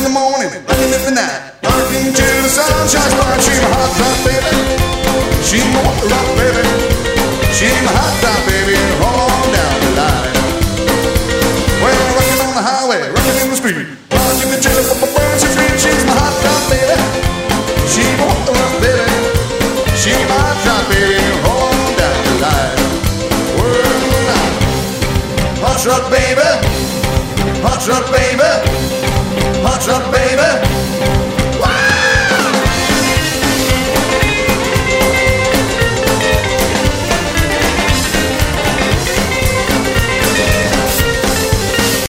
the morning, rocking in the night, rocking till the sun shines bright. She's my hot rod baby. She's my hot rod baby. She's my hot rod